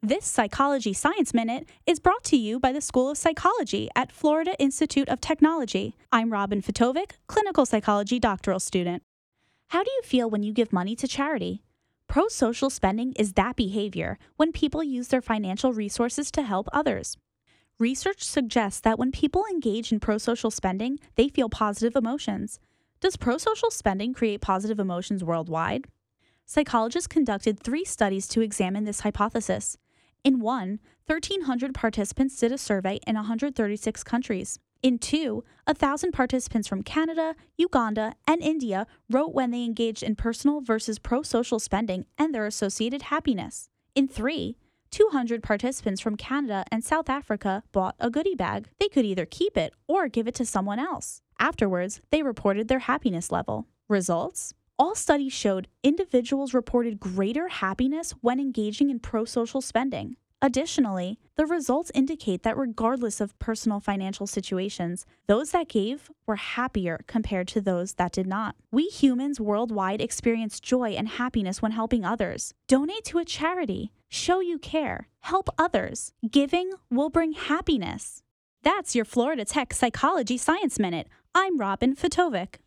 This Psychology Science Minute is brought to you by the School of Psychology at Florida Institute of Technology. I'm Robin Fitovic, clinical psychology doctoral student. How do you feel when you give money to charity? Pro-social spending is that behavior when people use their financial resources to help others. Research suggests that when people engage in pro-social spending, they feel positive emotions. Does pro-social spending create positive emotions worldwide? Psychologists conducted 3 studies to examine this hypothesis. In one, 1,300 participants did a survey in 136 countries. In two, 1,000 participants from Canada, Uganda, and India wrote when they engaged in personal versus pro-social spending and their associated happiness. In three, 200 participants from Canada and South Africa bought a goodie bag. They could either keep it or give it to someone else. Afterwards, they reported their happiness level. Results? All studies showed individuals reported greater happiness when engaging in pro-social spending. Additionally, the results indicate that regardless of personal financial situations, those that gave were happier compared to those that did not. We humans worldwide experience joy and happiness when helping others. Donate to a charity. Show you care. Help others. Giving will bring happiness. That's your Florida Tech Psychology Science Minute. I'm Robin Fitovic.